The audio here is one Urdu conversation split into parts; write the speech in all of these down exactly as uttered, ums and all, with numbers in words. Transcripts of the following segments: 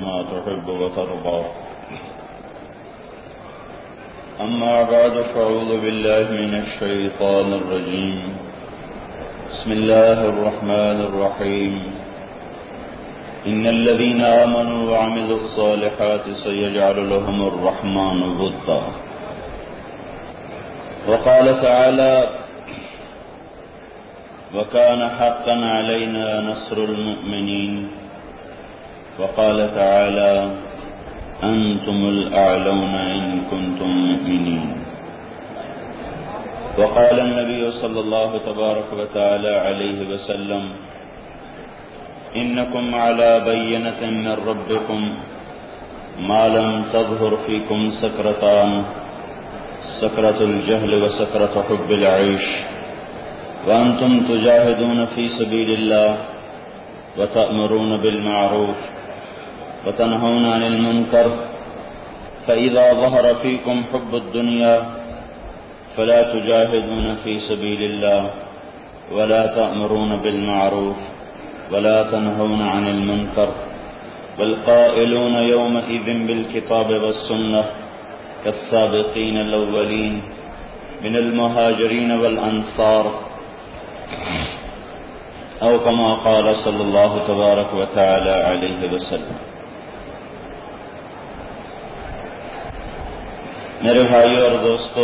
كما تحب وترضى. أما بعد فأعوذ بالله من الشيطان الرجيم. بسم الله الرحمن الرحيم. إن الذين آمنوا وعملوا الصالحات سيجعل لهم الرحمن ودا. وقال تعالى: وكان حقا علينا نصر المؤمنين. وقال تعالى: أنتم الأعلون إن كنتم مؤمنين. وقال النبي صلى الله تبارك وتعالى عليه وسلم: إنكم على بينة من ربكم ما لم تظهر فيكم سكرتان، سكرة الجهل وسكرة حب العيش، وأنتم تجاهدون في سبيل الله وتأمرون بالمعروف وتنهون عن المنكر، فإذا ظهر فيكم حب الدنيا فلا تجاهدون في سبيل الله ولا تأمرون بالمعروف ولا تنهون عن المنكر، والقائلون يومئذ بالكتاب والسنة كالسابقين الأولين من المهاجرين والأنصار، أو كما قال صلی اللہ تبارک و تعالی علیہ وسلم. میرے بھائیو اور دوستو،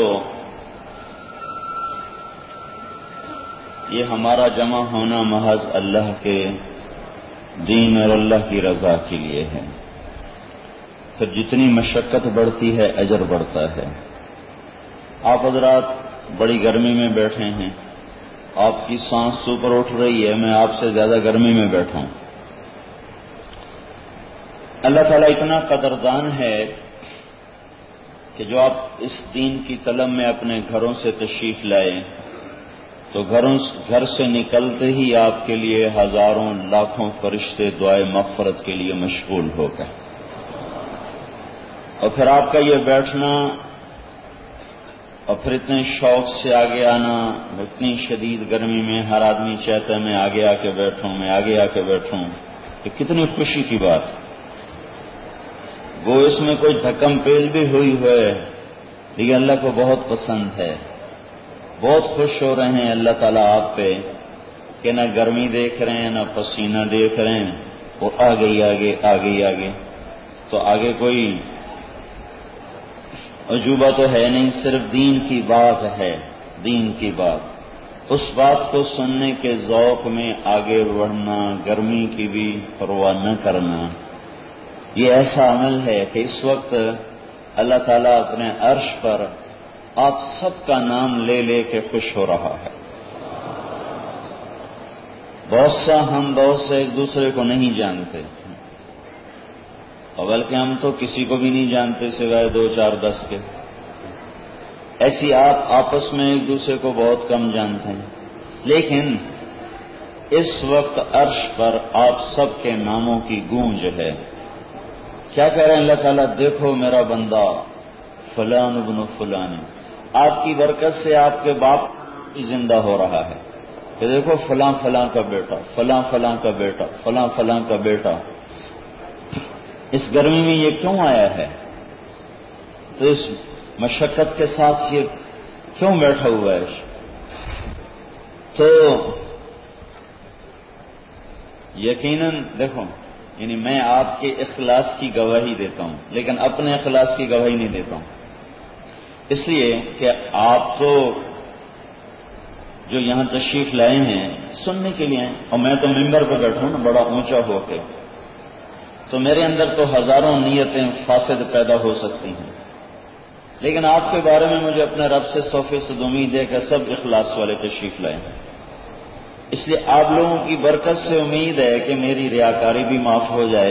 یہ ہمارا جمع ہونا محض اللہ کے دین اور اللہ کی رضا کے لیے ہے. پھر جتنی مشقت بڑھتی ہے اجر بڑھتا ہے. آپ حضرات بڑی گرمی میں بیٹھے ہیں، آپ کی سانس اوپر اٹھ رہی ہے، میں آپ سے زیادہ گرمی میں بیٹھا ہوں. اللہ تعالیٰ اتنا قدردان ہے کہ جو آپ اس دین کی طلب میں اپنے گھروں سے تشریف لائے تو گھروں گھر سے نکلتے ہی آپ کے لیے ہزاروں لاکھوں فرشتے دعائے مغفرت کے لیے مشغول ہو گئے. اور پھر آپ کا یہ بیٹھنا اور پھر اتنے شوق سے آگے آنا، اتنی شدید گرمی میں ہر آدمی چاہتا ہے میں آگے آ کے بیٹھوں، میں آگے آ کے بیٹھوں. یہ کتنی خوشی کی بات. وہ اس میں کوئی دھکم پیل بھی ہوئی ہوئے لیکن اللہ کو بہت پسند ہے. بہت خوش ہو رہے ہیں اللہ تعالیٰ آپ پہ کہ نہ گرمی دیکھ رہے ہیں نہ پسینہ دیکھ رہے ہیں، وہ آگے ہی آگے آگے ہی آگے. تو آگے کوئی عجوبہ تو ہے نہیں، صرف دین کی بات ہے. دین کی بات، اس بات کو سننے کے ذوق میں آگے بڑھنا، گرمی کی بھی پرواہ نہ کرنا، یہ ایسا عمل ہے کہ اس وقت اللہ تعالیٰ اپنے عرش پر آپ سب کا نام لے لے کے خوش ہو رہا ہے. بہت سا ہم بہت سے ایک دوسرے کو نہیں جانتے، اور بلکہ ہم تو کسی کو بھی نہیں جانتے سوائے دو چار دس کے. ایسی آپ آپس میں ایک دوسرے کو بہت کم جانتے ہیں، لیکن اس وقت عرش پر آپ سب کے ناموں کی گونج ہے. کیا کہہ رہے ہیں اللہ تعالیٰ؟ دیکھو میرا بندہ فلان ابن فلان، آپ کی برکت سے آپ کے باپ زندہ ہو رہا ہے کہ دیکھو فلاں فلاں کا بیٹا، فلاں فلاں کا بیٹا، فلاں فلاں کا بیٹا. اس گرمی میں یہ کیوں آیا ہے؟ تو اس مشقت کے ساتھ یہ کیوں بیٹھا ہوا ہے؟ تو یقیناً دیکھو، یعنی میں آپ کے اخلاص کی گواہی دیتا ہوں لیکن اپنے اخلاص کی گواہی نہیں دیتا ہوں، اس لیے کہ آپ تو جو یہاں تشریف لائے ہیں سننے کے لیے ہیں، اور میں تو ممبر پہ بیٹھا ہوں نا بڑا اونچا ہو کے، تو میرے اندر تو ہزاروں نیتیں فاسد پیدا ہو سکتی ہیں، لیکن آپ کے بارے میں مجھے اپنے رب سے سو فیصد امید ہے کہ سب اخلاص والے تشریف لائے ہیں. اس لیے آپ لوگوں کی برکت سے امید ہے کہ میری ریاکاری بھی معاف ہو جائے.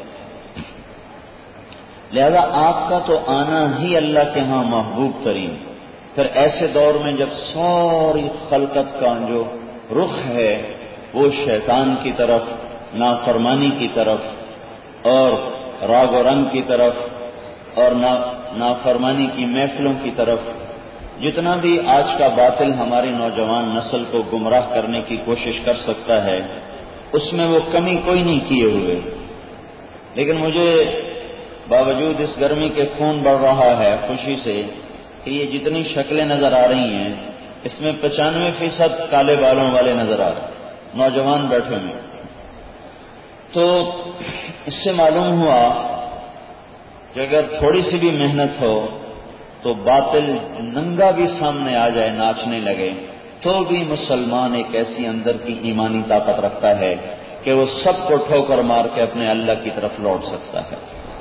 لہذا آپ کا تو آنا ہی اللہ کے ہاں محبوب ترین. پھر ایسے دور میں جب ساری خلقت کا جو رخ ہے وہ شیطان کی طرف، نافرمانی کی طرف اور راگ و رنگ کی طرف اور نافرمانی کی محفلوں کی طرف، جتنا بھی آج کا باطل ہماری نوجوان نسل کو گمراہ کرنے کی کوشش کر سکتا ہے اس میں وہ کمی کوئی نہیں کیے ہوئے. لیکن مجھے باوجود اس گرمی کے خون بڑھ رہا ہے خوشی سے کہ یہ جتنی شکلیں نظر آ رہی ہیں اس میں پچانوے فیصد کالے بالوں والے نظر آ رہے ہیں، نوجوان بیٹھے ہوئے۔ تو اس سے معلوم ہوا کہ اگر تھوڑی سی بھی محنت ہو تو باطل ننگا بھی سامنے آ جائے، ناچنے لگے، تو بھی مسلمان ایک ایسی اندر کی ایمانی طاقت رکھتا ہے کہ وہ سب کو ٹھوکر مار کے اپنے اللہ کی طرف لوٹ سکتا ہے۔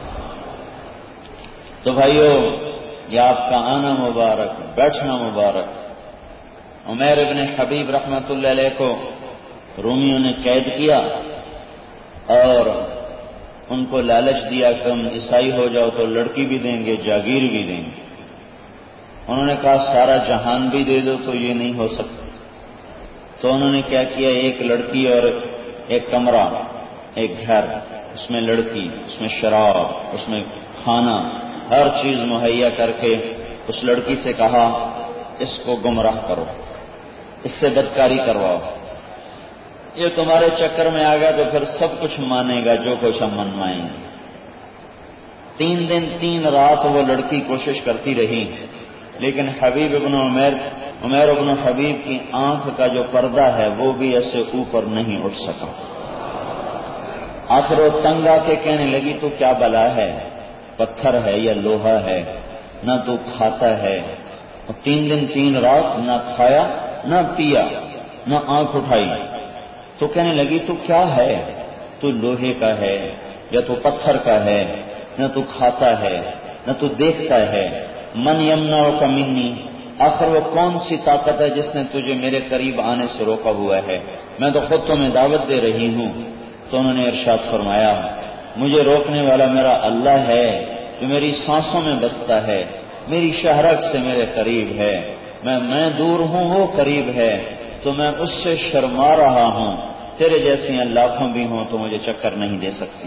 تو بھائیو، یہ آپ کا آنا مبارک، بیٹھنا مبارک۔ عمیر ابن حبیب رحمۃ اللہ علیہ کو رومیوں نے قید کیا اور ان کو لالچ دیا کہ تم عیسائی ہو جاؤ تو لڑکی بھی دیں گے، جاگیر بھی دیں گے۔ انہوں نے کہا سارا جہان بھی دے دو تو یہ نہیں ہو سکتا۔ تو انہوں نے کیا کیا، ایک لڑکی اور ایک کمرہ، ایک گھر، اس میں لڑکی، اس میں شراب، اس میں کھانا، ہر چیز مہیا کر کے اس لڑکی سے کہا اس کو گمراہ کرو، اس سے بدکاری کرواؤ، یہ تمہارے چکر میں آ گیا تو پھر سب کچھ مانے گا جو کچھ ہم منوائیں گے۔ تین دن تین رات وہ لڑکی کوشش کرتی رہی، لیکن حبیب ابن عمیر عمیر ابن حبیب کی آنکھ کا جو پردہ ہے وہ بھی ایسے اوپر نہیں اٹھ سکا۔ آخر وہ تنگ آ کے کہنے لگی تو کیا بلا ہے، پتھر ہے یا لوہا ہے، نہ تو کھاتا ہے، اور تین دن تین رات نہ کھایا نہ پیا نہ آنکھ اٹھائی۔ تو کہنے لگی تو کیا ہے، تو لوہے کا ہے یا تو پتھر کا ہے، نہ تو کھاتا ہے نہ تو دیکھتا ہے، من یمنعک منی، آخر وہ کون سی طاقت ہے جس نے تجھے میرے قریب آنے سے روکا ہوا ہے، میں تو خود تمہیں دعوت دے رہی ہوں۔ تو انہوں نے ارشاد فرمایا مجھے روکنے والا میرا اللہ ہے جو میری سانسوں میں بستا ہے، میری شہرک سے میرے قریب ہے، میں میں دور ہوں وہ قریب ہے، تو میں اس سے شرما رہا ہوں، تیرے جیسی لاکھوں بھی ہوں تو مجھے چکر نہیں دے سکتی۔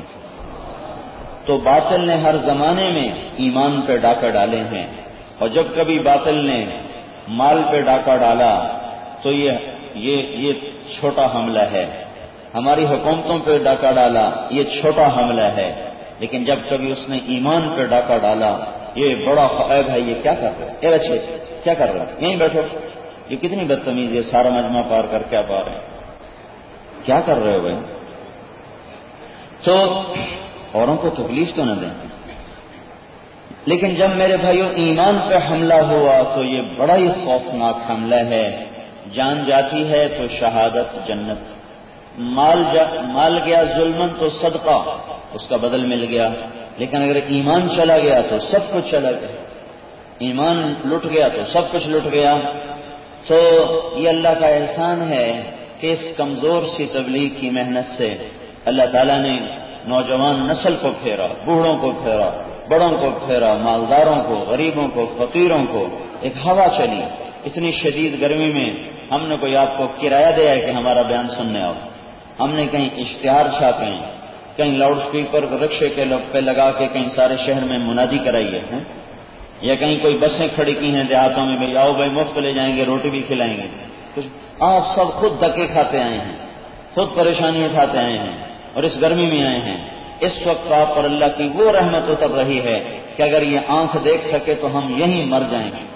تو باطل نے ہر زمانے میں ایمان پہ ڈاکہ ڈالے ہیں، اور جب کبھی باطل نے مال پہ ڈاکہ ڈالا تو یہ یہ یہ چھوٹا حملہ ہے، ہماری حکومتوں پہ ڈاکہ ڈالا یہ چھوٹا حملہ ہے، لیکن جب کبھی اس نے ایمان پہ ڈاکہ ڈالا یہ بڑا خائب ہے۔ یہ کیا کر رہے اے بچے، کیا کر رہے یہیں بیٹھو، یہ کتنی بدتمیز ہے، سارا مجمع پار کر کیا پا رہے ہیں، کیا کر رہے ہو بھائی؟ تو اوروں کو تکلیف تو نہ دیں، لیکن جب میرے بھائیوں ایمان پہ حملہ ہوا تو یہ بڑا ہی خوفناک حملہ ہے۔ جان جاتی ہے تو شہادت جنت، مال جا مال گیا ظلمن تو صدقہ اس کا بدل مل گیا، لیکن اگر ایمان چلا گیا تو سب کچھ چلا گیا، ایمان لٹ گیا تو سب کچھ لٹ گیا۔ تو یہ اللہ کا احسان ہے کہ اس کمزور سی تبلیغ کی محنت سے اللہ تعالیٰ نے نوجوان نسل کو پھیرا، بوڑھوں کو پھیرا، بڑوں کو پھیرا، مالداروں کو، غریبوں کو، فقیروں کو۔ ایک ہوا چلی اتنی شدید گرمی میں، ہم نے کوئی آپ کو کرایہ دیا ہے کہ ہمارا بیان سننے آؤ؟ ہم نے کہیں اشتہار چھاپے ہیں، کہیں لاؤڈ اسپیکر رکشے کے پہ لگا کے کہیں سارے شہر میں منادی کرائی ہے، یا کہیں کوئی بسیں کھڑی کی ہیں دیہاتوں میں، بھائی آؤ بھائی مفت لے جائیں گے، روٹی بھی کھلائیں گے، کچھ آپ سب خود دھکے کھاتے آئے ہیں، خود پریشانی اٹھاتے آئے ہیں، اور اس گرمی میں آئے ہیں۔ اس وقت آپ پر اللہ کی وہ رحمت اتر رہی ہے کہ اگر یہ آنکھ دیکھ سکے تو ہم یہیں مر جائیں گے۔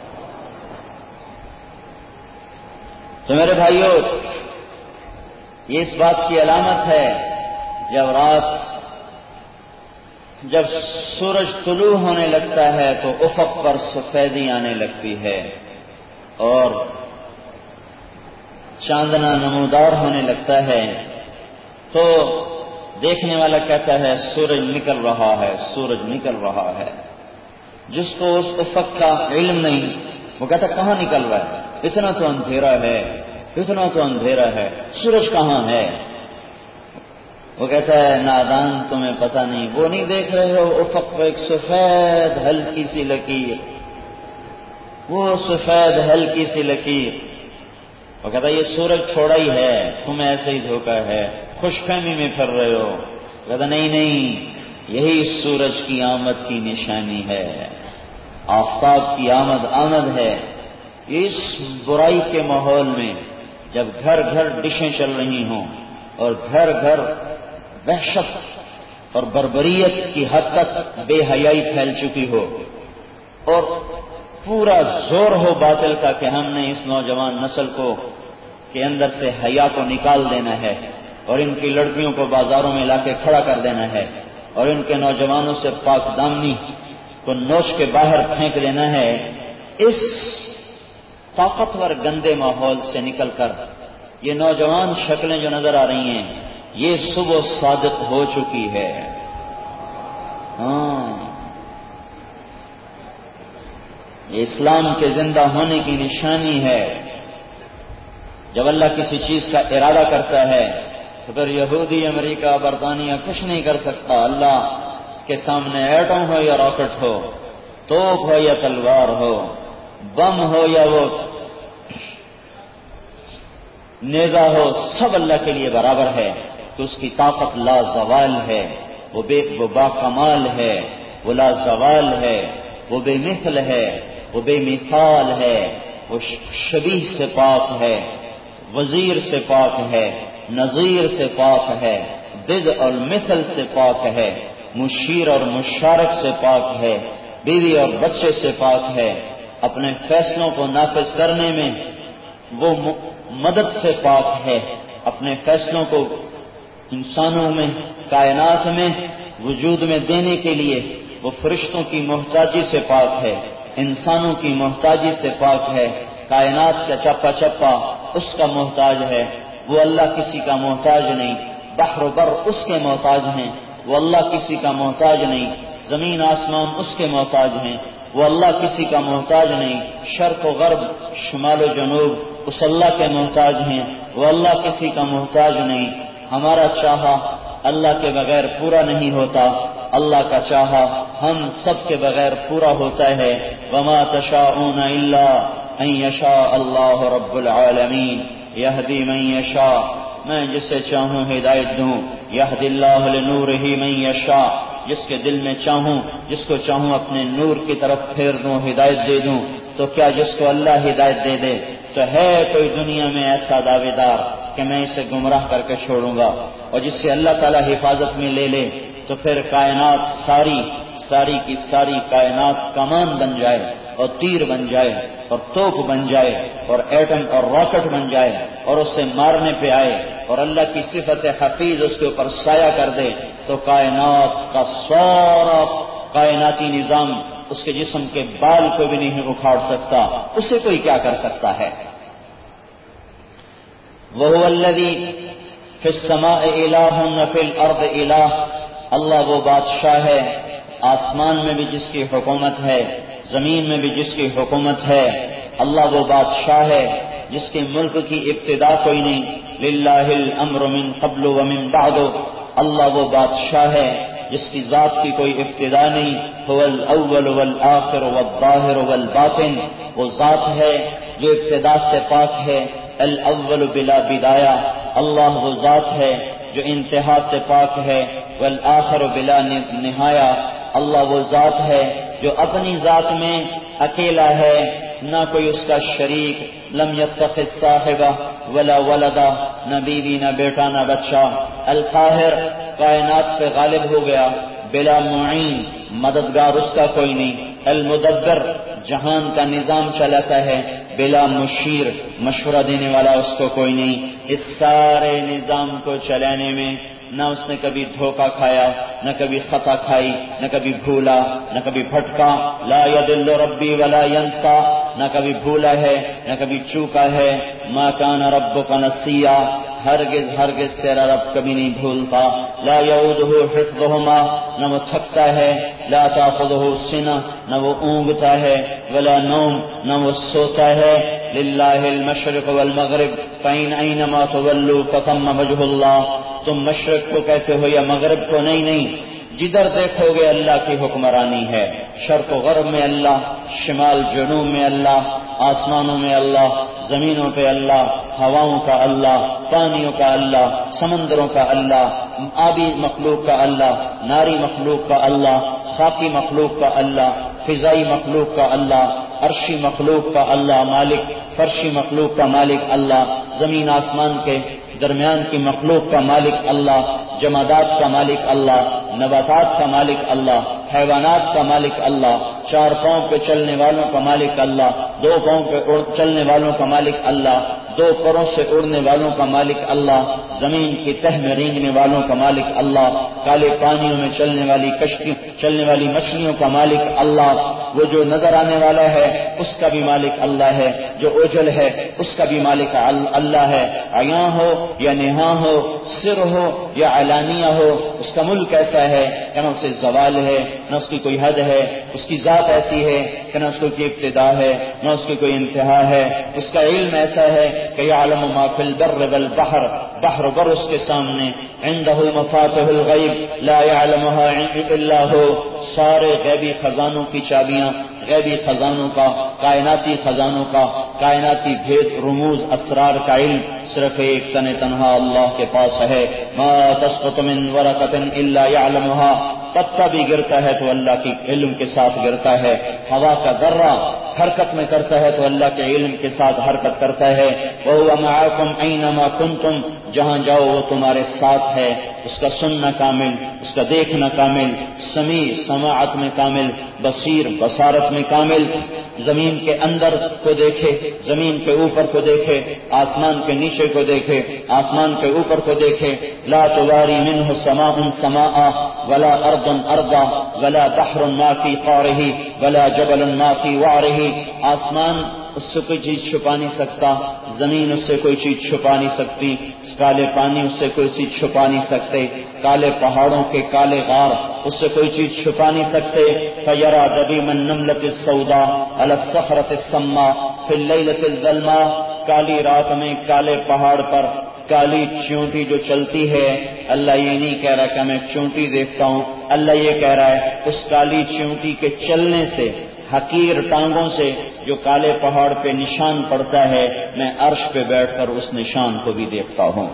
تو میرے بھائیوں، یہ اس بات کی علامت ہے جب رات جب سورج طلوع ہونے لگتا ہے تو افق پر سفیدی آنے لگتی ہے اور چاندنا نمودار ہونے لگتا ہے، تو دیکھنے والا کہتا ہے سورج نکل رہا ہے، سورج نکل رہا ہے۔ جس کو اس افق کا علم نہیں وہ کہتا کہاں نکل رہا ہے، اتنا تو اندھیرا ہے، اتنا تو اندھیرا ہے، سورج کہاں ہے؟ وہ کہتا ہے نادان تمہیں پتہ نہیں، وہ نہیں دیکھ رہے ہو افق پہ ایک سفید ہلکی سی لکیر، وہ سفید ہلکی سی لکیر۔ وہ کہتا ہے یہ سورج تھوڑا ہی ہے، تمہیں ایسے ہی دھوکا ہے، خوش فہمی میں پھر رہے ہو۔ کہتا نہیں نہیں، یہی سورج کی آمد کی نشانی ہے، آفتاب کی آمد آمد ہے۔ اس برائی کے ماحول میں جب گھر گھر ڈشیں چل رہی ہوں اور گھر گھر وحشت اور بربریت کی حد تک بے حیائی پھیل چکی ہو اور پورا زور ہو باطل کا کہ ہم نے اس نوجوان نسل کو کے اندر سے حیا کو نکال دینا ہے اور ان کی لڑکیوں کو بازاروں میں لا کے کھڑا کر دینا ہے اور ان کے نوجوانوں سے پاک دامنی کو نوچ کے باہر پھینک دینا ہے، اس طاقتور گندے ماحول سے نکل کر یہ نوجوان شکلیں جو نظر آ رہی ہیں یہ صبح صادق ہو چکی ہے۔ ہاں، یہ اسلام کے زندہ ہونے کی نشانی ہے۔ جب اللہ کسی چیز کا ارادہ کرتا ہے تو پھر یہودی، امریکہ، برطانیہ کچھ نہیں کر سکتا۔ اللہ کے سامنے ایٹم ہو یا راکٹ ہو، توپ ہو یا تلوار ہو، بم ہو یا وہ نیزہ ہو، سب اللہ کے لیے برابر ہے تو اس کی طاقت لا زوال ہے، وہ بے وہ با کمال ہے، وہ لا زوال ہے، وہ بے مثل ہے، وہ بے مثال ہے، وہ شبیہ سے پاک ہے، وزیر سے پاک ہے، نظیر سے پاک ہے، ضد اور مثل سے پاک ہے، مشیر اور مشارک سے پاک ہے، بیوی اور بچے سے پاک ہے، اپنے فیصلوں کو نافذ کرنے میں وہ مدد سے پاک ہے، اپنے فیصلوں کو انسانوں میں، کائنات میں وجود میں دینے کے لیے وہ فرشتوں کی محتاجی سے پاک ہے، انسانوں کی محتاجی سے پاک ہے، کائنات کا چپا چپا اس کا محتاج ہے، وہ اللہ کسی کا محتاج نہیں، بحر و بر اس کے محتاج ہیں، وہ اللہ کسی کا محتاج نہیں، زمین آسمان اس کے محتاج ہیں، وہ اللہ کسی کا محتاج نہیں، شرق و غرب، شمال و جنوب اس اللہ کے محتاج ہیں، وہ اللہ کسی کا محتاج نہیں۔ ہمارا چاہا اللہ کے بغیر پورا نہیں ہوتا، اللہ کا چاہا ہم سب کے بغیر پورا ہوتا ہے۔ وما تشاءون الا ان یشاء اللہ رب العالمین یہدی من یشاء، میں جسے چاہوں ہدایت دوں، یہدی اللہ لنورہ من یشاء، جس کے دل میں چاہوں، جس کو چاہوں اپنے نور کی طرف پھیر دوں، ہدایت دے دوں۔ تو کیا جس کو اللہ ہدایت دے دے تو ہے کوئی دنیا میں ایسا دعوے دار کہ میں اسے گمراہ کر کے چھوڑوں گا؟ اور جس سے اللہ تعالیٰ حفاظت میں لے لے تو پھر کائنات ساری ساری کی ساری کائنات کمان بن جائے اور تیر بن جائے اور توپ بن جائے اور ایٹم اور راکٹ بن جائے اور اسے مارنے پہ آئے اور اللہ کی صفت حفیظ اس کے اوپر سایہ کر دے تو کائنات کا سارا کائناتی نظام اس کے جسم کے بال کو بھی نہیں اکھاڑ سکتا، اسے کوئی کیا کر سکتا ہے؟ وَهُوَ الَّذِي فِي السَّمَاءِ إِلَٰهٌ وَفِي الْأَرْضِ إِلَٰهٌ، اللہ وہ بادشاہ ہے آسمان میں بھی جس کی حکومت ہے، زمین میں بھی جس کی حکومت ہے۔ اللہ وہ بادشاہ ہے جس کے ملک کی ابتدا کوئی نہیں، للہ الامر من قبل ومن بعد، اللہ وہ بادشاہ ہے جس کی ذات کی کوئی ابتدا نہیں، هو الاول والآخر والظاہر والباطن، وہ ذات ہے جو ابتدا سے پاک ہے، الاول بلا بدایہ، اللہ وہ ذات ہے جو انتہا سے پاک ہے، والآخر بلا نہایہ، اللہ وہ ذات ہے جو اپنی ذات میں اکیلا ہے، نہ کوئی اس کا شریک، لم یتخذ صاحبہ ولا ولدا، نہ بیوی نہ بیٹا نہ بچہ، القاہر کائنات پہ غالب ہو گیا، بلا معین مددگار اس کا کوئی نہیں، المدبر جہان کا نظام چلاتا ہے، بلا مشیر مشورہ دینے والا اس کو کوئی نہیں، اس سارے نظام کو چلانے میں نہ اس نے کبھی دھوکہ کھایا، نہ کبھی خطا کھائی، نہ کبھی بھولا، نہ کبھی بھٹکا، لا یضل ربی ولا ینسا، نہ کبھی بھولا ہے نہ کبھی چوکا ہے، ما کان ربک نسیا، ہرگز ہرگز تیرا رب کبھی نہیں بھولتا، لا یعودہ حفظہما، نہ وہ تھکتا ہے، لا تاخذہ سنہ، نہ وہ اونگتا ہے، ولا نوم، نہ وہ سوتا ہے، للہ المشرق والمغرب فإن أينما تولوا فثم وجه اللہ، تم مشرق کو کہتے ہو یا مغرب کو، نہیں نہیں، جدھر دیکھو گے اللہ کی حکمرانی ہے، شرق و غرب میں اللہ، شمال جنوب میں اللہ، آسمانوں میں اللہ، زمینوں پہ اللہ، ہواؤں کا اللہ، پانیوں کا اللہ، سمندروں کا اللہ، آبی مخلوق کا اللہ، ناری مخلوق کا اللہ، خاکی مخلوق کا اللہ، فضائی مخلوق کا اللہ، عرشی مخلوق کا اللہ مالک، فرشی مخلوق کا مالک اللہ، زمین آسمان کے درمیان کی مخلوق کا مالک اللہ، جمادات کا مالک اللہ، نباتات کا مالک اللہ، حیوانات کا مالک اللہ، چار پاؤں پہ چلنے والوں کا مالک اللہ، دو پاؤں پہ چلنے والوں کا مالک اللہ، دو پروں سے اڑنے والوں کا مالک اللہ، زمین کی تہ میں رینگنے والوں کا مالک اللہ، کالے پانیوں میں چلنے والی کشتی چلنے والی مچھلیوں کا مالک اللہ، وہ جو نظر آنے والا ہے اس کا بھی مالک اللہ ہے، جو اوجل ہے اس کا بھی مالک اللہ ہے، عیاں ہو یا نہاں ہو، سر ہو یا علانیہ ہو، اس کا ملک ایسا ہے کہ نہ اسے زوال ہے، نہ اس کی کوئی حد ہے، اس کی ذات ایسی ہے کہ نہ اس کو کوئی ابتدا ہے نہ اس کی کوئی انتہا ہے، اس کا علم ایسا ہے کہ یعلم ما فی البر والبحر، بحر بر اس کے سامنے، عنده مفاتح الغیب لا يعلمها الا هو، سارے غیبی خزانوں کی چابیاں، غیبی خزانوں کا، کائناتی خزانوں کا، کائناتی بھید، رموز، اسرار کا علم صرف ایک تن تنہا اللہ کے پاس ہے۔ ما تسقط من ورقۃ الا يعلمها، پتا بھی گرتا ہے تو اللہ کے علم کے ساتھ گرتا ہے، ہوا کا ذرہ حرکت میں کرتا ہے تو اللہ کے علم کے ساتھ حرکت کرتا ہے۔ وَهُوَ مَعَكُمْ أَيْنَمَا كُنْتُمْ، جہاں جاؤ وہ تمہارے ساتھ ہے، اس کا سننا کامل، اس کا دیکھنا کامل، سمیع سماعت میں کامل، بصیر بصارت میں کامل، زمین کے اندر کو دیکھے، زمین کے اوپر کو دیکھے، آسمان کے نیچے کو دیکھے، آسمان کے اوپر کو دیکھے، لا تواری منہ سماء سماء ولا ارض ارضا ولا بحر ما فی قعرہ ولا جبل ما فی وعرہ، آسمان اس سے کوئی چیز چھپا نہیں سکتا، زمین اس سے کوئی چیز چھپا نہیں سکتی، کالے پانی اس سے کوئی چیز چھپا نہیں سکتے، کالے پہاڑوں کے کالے غار اس سے کوئی چیز چھپا نہیں سکتے۔ فَيَرَى دَبِيمَ النَّمْلَةِ السَّوْدَاء عَلَى الصَّخْرَةِ السَّمَّاء فِي اللَّيْلَةِ الظَّلْمَاء، کالی رات میں کالے پہاڑ پر کالی چیونٹی جو چلتی ہے، اللہ یہ نہیں کہہ رہا کہ میں چیونٹی دیکھتا ہوں، اللہ یہ کہہ رہا ہے اس کالی چیونٹی کے چلنے سے، حقیر ٹانگوں سے جو کالے پہاڑ پہ نشان پڑتا ہے، میں عرش پہ بیٹھ کر اس نشان کو بھی دیکھتا ہوں۔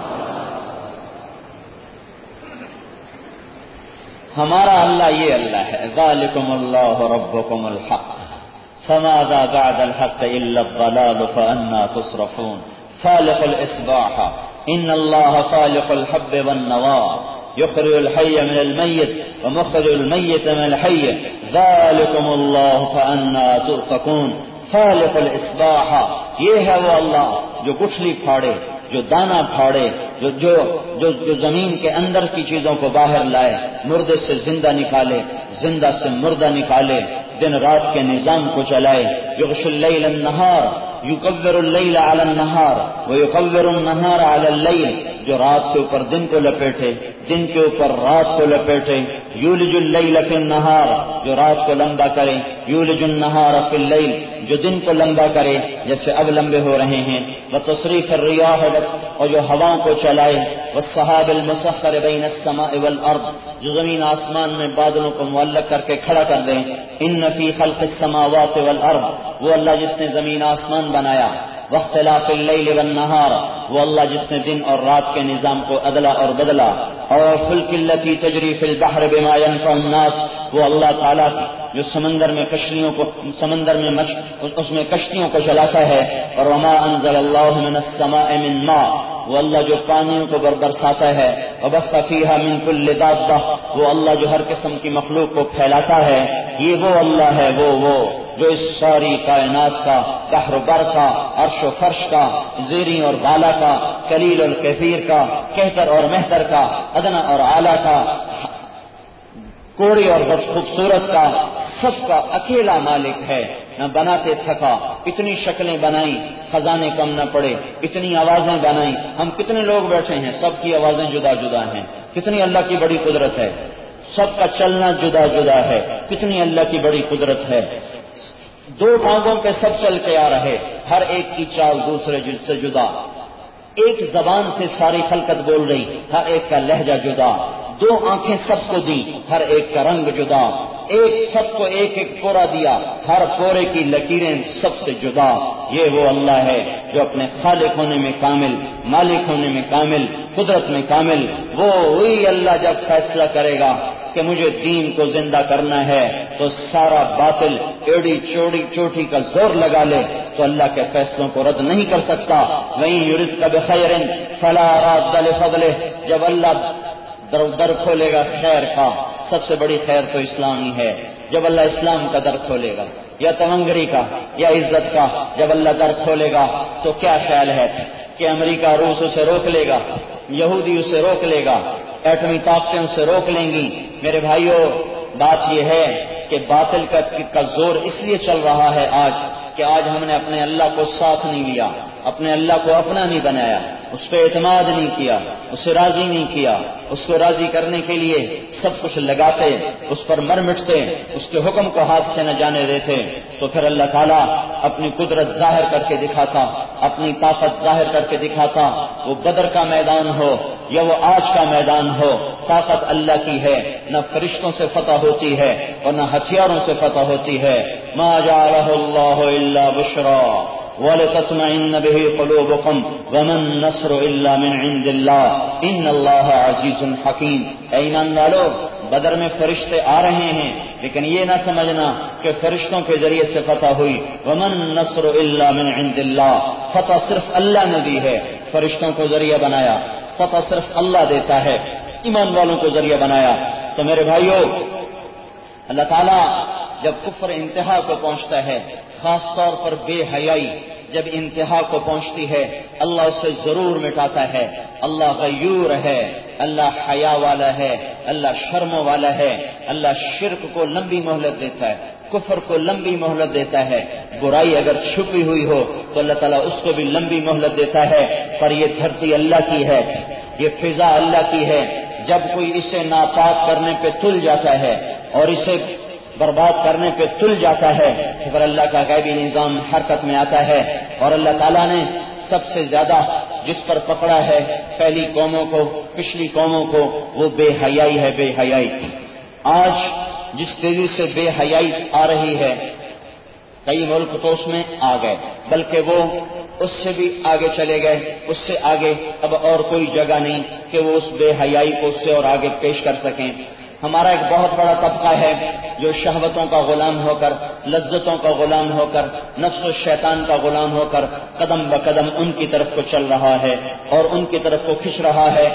ہمارا اللہ یہ اللہ ہے، ذالکم اللہ ربکم الحق فماذا بعد الحق الا الضلال فأنا تصرفون، فالق الاصباح ان اللہ فالق الحب والنوى، يخرج الحي من الميت ومخرج الميت من الحي ذلكم الله فأنا تؤفكون، فالق الاصباح، یہ ہے وہ اللہ جو گٹھلی پھاڑے، جو دانہ پھاڑے، جو جو جو جو زمین کے اندر کی چیزوں کو باہر لائے، مردے سے زندہ نکالے، زندہ سے مردہ نکالے، دن رات کے نظام کو چلائے، یغشی اللیل النہار یکور اللیل علی النہار ویکور النہار علی اللیل، جو رات کے اوپر دن کو لپیٹے، دن کے اوپر رات کو لپیٹے، یولج اللیل فی النہار، جو رات کو لمبا کرے، یولج النہار فی اللیل، جو دن کو لمبا کرے جیسے اب لمبے ہو رہے ہیں، وتصریف الریاح، اور جو ہواؤں کو چلائے، والسحاب المسخر بین السماء والارض، جو زمین آسمان میں بادلوں کو معلق کر کے کھڑا کر دیں، ان فی خلق السماوات والارض، وہ اللہ جس نے زمین آسمان بنایا، واختلاف اللیل والنہار، وہ اللہ جس نے دن اور رات کے نظام کو ادلا اور بدلا، اور فلک التی تجری فی البحر بما ینفع الناس، وہ اللہ تعالیٰ جو سمندر میں کشتیوں کو سمندر میں مش... اس میں کشتیوں کو چلاتا ہے، اور وما انزل اللہ من السماء من ماء، وہ اللہ جو پانیوں کو برساتا ہے، وبث فیہا من کل دابہ، وہ اللہ جو ہر قسم کی مخلوق کو پھیلاتا ہے، یہ وہ اللہ ہے، وہ وہ جو اس ساری کائنات کا، بحر بر کا، عرش و فرش کا، زیریں اور بالا کا، قلیل اور کثیر کا، کہتر اور مہتر کا، ادنا اور اعلیٰ کا، کوڑی اور خوبصورت کا، سب کا اکیلا مالک ہے، نہ بناتے تھکا، اتنی شکلیں بنائیں خزانے کم نہ پڑے، اتنی آوازیں بنائیں، ہم کتنے لوگ بیٹھے ہیں، سب کی آوازیں جدا جدا ہیں، کتنی اللہ کی بڑی قدرت ہے، سب کا چلنا جدا جدا ہے، کتنی اللہ کی بڑی قدرت ہے، دو ٹانگوں پہ سب چل کے آ رہے، ہر ایک کی چال دوسرے سے جدا، ایک زبان سے ساری خلقت بول رہی، ہر ایک کا لہجہ جدا، دو آنکھیں سب کو دی، ہر ایک کا رنگ جدا، ایک سب کو ایک ایک پورا دیا، ہر پورے کی لکیریں سب سے جدا، یہ وہ اللہ ہے جو اپنے خالق ہونے میں کامل، مالک ہونے میں کامل، قدرت میں کامل، وہ وہی اللہ جب فیصلہ کرے گا کہ مجھے دین کو زندہ کرنا ہے تو سارا باطل ایڑی چوڑی چوٹی کا زور لگا لے تو اللہ کے فیصلوں کو رد نہیں کر سکتا۔ وَإِن يُرِدْكَ بِخَيْرٍ فَلَا رَادَّ لِفَضْلِهِ، جب اللہ در در کھولے گا خیر کا، سب سے بڑی خیر تو اسلام ہی ہے۔ جب اللہ اسلام کا در کھولے گا، یا تمنگری کا یا عزت کا جب اللہ در کھولے گا، تو کیا خیال ہے کہ امریکہ روس اسے روک لے گا، یہودی اسے روک لے گا، ایٹمی طاقتیں اسے روک لیں گی؟ میرے بھائیوں، بات یہ ہے کہ باطل کا, کا زور اس لیے چل رہا ہے آج کہ آج ہم نے اپنے اللہ کو ساتھ نہیں لیا، اپنے اللہ کو اپنا نہیں بنایا، اس پہ اعتماد نہیں کیا، اسے راضی نہیں کیا۔ اس کو راضی کرنے کے لیے سب کچھ لگاتے، اس پر مر مٹتے، اس کے حکم کو ہاتھ سے نہ جانے دیتے، تو پھر اللہ تعالیٰ اپنی قدرت ظاہر کر کے دکھاتا، اپنی طاقت ظاہر کر کے دکھاتا۔ وہ بدر کا میدان ہو یا وہ آج کا میدان ہو، طاقت اللہ کی ہے، نہ فرشتوں سے فتح ہوتی ہے اور نہ ہتھیاروں سے فتح ہوتی ہے۔ ما جعلہ اللہ الا بشرا وَلِتَطْمَئِنَّ بِهِ قُلُوبُكُمْ وَمَا النَّصْرُ إِلَّا مِنْ عِنْدِ اللَّهِ إِنَّ اللَّهَ عَزِيزٌ حَكِيمٌ۔ اے ایمان والو، بدر میں فرشتے آ رہے ہیں، لیکن یہ نہ سمجھنا کہ فرشتوں کے ذریعے سے فتح ہوئی۔ وَمَا النَّصْرُ إِلَّا مِنْ عِنْدِ اللَّهِ، فتح صرف اللہ نے دی ہے، فرشتوں کو ذریعہ بنایا، فتح صرف اللہ دیتا ہے، ایمان والوں کو ذریعہ بنایا۔ تو میرے بھائیوں، اللہ تعالیٰ جب کفر انتہا کو پہنچتا ہے، خاص طور پر بے حیائی جب انتہا کو پہنچتی ہے، اللہ اسے ضرور مٹاتا ہے۔ اللہ غیور ہے، اللہ حیا والا ہے، اللہ شرم والا ہے۔ اللہ شرک کو لمبی مہلت دیتا ہے، کفر کو لمبی مہلت دیتا ہے، برائی اگر چھپی ہوئی ہو تو اللہ تعالیٰ اس کو بھی لمبی مہلت دیتا ہے۔ پر یہ دھرتی اللہ کی ہے، یہ فضا اللہ کی ہے، جب کوئی اسے ناپاک کرنے پہ تل جاتا ہے اور اسے برباد کرنے پہ تل جاتا ہے تو پھر اللہ کا غیبی نظام حرکت میں آتا ہے۔ اور اللہ تعالیٰ نے سب سے زیادہ جس پر پکڑا ہے پہلی قوموں کو، پچھلی قوموں کو، وہ بے حیائی ہے، بے حیائی۔ آج جس تیزی سے بے حیائی آ رہی ہے، کئی ملک تو اس میں آ گئے، بلکہ وہ اس سے بھی آگے چلے گئے، اس سے آگے اب اور کوئی جگہ نہیں کہ وہ اس بے حیائی کو اس سے اور آگے پیش کر سکیں۔ ہمارا ایک بہت بڑا طبقہ ہے جو شہوتوں کا غلام ہو کر، لذتوں کا غلام ہو کر، نفس و شیطان کا غلام ہو کر قدم بقدم ان کی طرف کو چل رہا ہے اور ان کی طرف کو کھنچ رہا ہے۔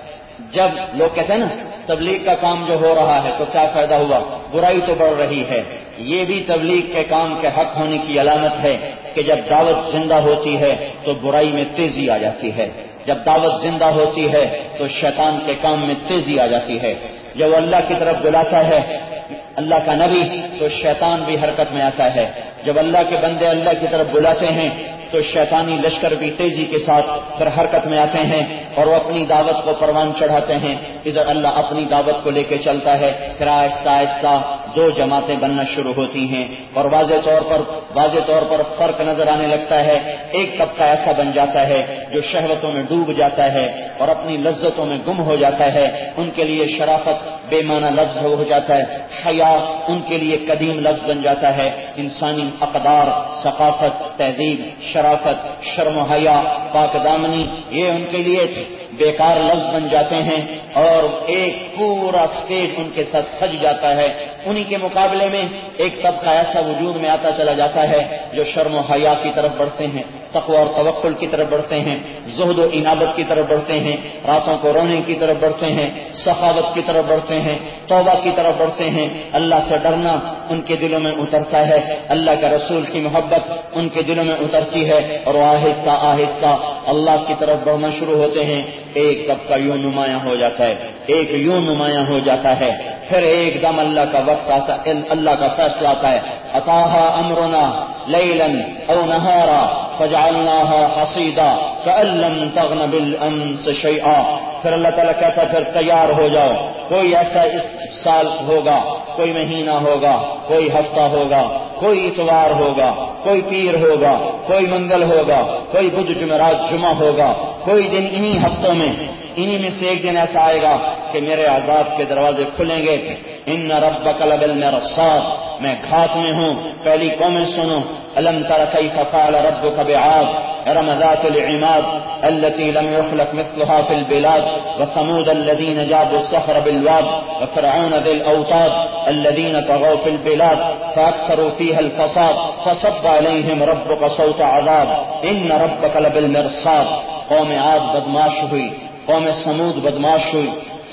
جب لوگ کہتے ہیں نا تبلیغ کا کام جو ہو رہا ہے تو کیا فائدہ ہوا، برائی تو بڑھ رہی ہے، یہ بھی تبلیغ کے کام کے حق ہونے کی علامت ہے کہ جب دعوت زندہ ہوتی ہے تو برائی میں تیزی آ جاتی ہے، جب دعوت زندہ ہوتی ہے تو شیطان کے کام میں تیزی آ جاتی ہے۔ جب اللہ کی طرف بلاتا ہے اللہ کا نبی تو شیطان بھی حرکت میں آتا ہے، جب اللہ کے بندے اللہ کی طرف بلاتے ہیں تو شیطانی لشکر بھی تیزی کے ساتھ پھر حرکت میں آتے ہیں اور وہ اپنی دعوت کو پروان چڑھاتے ہیں۔ ادھر اللہ اپنی دعوت کو لے کے چلتا ہے، پھر آہستہ آہستہ دو جماعتیں بننا شروع ہوتی ہیں اور واضح طور پر واضح طور پر فرق نظر آنے لگتا ہے۔ ایک طبقہ ایسا بن جاتا ہے جو شہوتوں میں ڈوب جاتا ہے اور اپنی لذتوں میں گم ہو جاتا ہے، ان کے لیے شرافت بے معنی لفظ ہو جاتا ہے، حیا ان کے لیے قدیم لفظ بن جاتا ہے۔ انسانی اقدار، ثقافت، تہذیب، شرافت، شرم و حیا، پاک دامنی، یہ ان کے لیے بیکار لفظ بن جاتے ہیں اور ایک پورا سٹیج ان کے ساتھ سج جاتا ہے۔ انہی کے مقابلے میں ایک طبقہ ایسا وجود میں آتا چلا جاتا ہے جو شرم و حیا کی طرف بڑھتے ہیں، تقوی اور توکل کی طرف بڑھتے ہیں، زہد و انابت کی طرف بڑھتے ہیں، راتوں کو رونے کی طرف بڑھتے ہیں، سخاوت کی طرف بڑھتے ہیں، توبہ کی طرف بڑھتے ہیں۔ اللہ سے ڈرنا ان کے دلوں میں اترتا ہے، اللہ کا رسول کی محبت ان کے دلوں میں اترتی ہے اور وہ آہستہ آہستہ اللہ کی طرف بڑھنا شروع ہوتے ہیں۔ ایک طبقہ یوں نمایاں ہو جاتا ہے، ایک یوں نمایاں ہو جاتا ہے، پھر ایک دم اللہ کا وقت آتا، اللہ کا فیصلہ آتا ہے۔ اتاها امرنا ليلا او نهارا فجعلناها حصيدا كأن لم تغن بالامس شيئا۔ پھر اللہ تعالیٰ کہتا ہے پھر تیار ہو جاؤ، کوئی ایسا اس سال ہوگا، کوئی مہینہ ہوگا، کوئی ہفتہ ہوگا، کوئی اتوار ہوگا، کوئی پیر ہوگا، کوئی منگل ہوگا، کوئی بدھ جمعرات جمعہ ہوگا، کوئی دن انہی ہفتوں میں انہی میں سے ایک دن ایسا آئے گا کہ میرے عذاب کے دروازے کھلیں گے۔ ان ربک لبالمرصاد، میں گھات میں ہوں۔ پہلی قومیں سنو، الم تر کیف فعل ربک بعاد ارم ذات العماد التي لم يخلق مثلها في البلاد وثمود الذين جابوا الصخر بالواد وفرعون ذي الاوتاد الذين طغوا في البلاد فاكثروا فيها الفساد فصب عليهم ربك صوت عذاب ان ربك لبالمرصاد۔ قوم عاد بدماش ہوئی، قوم ثمود بدماش ہوئی،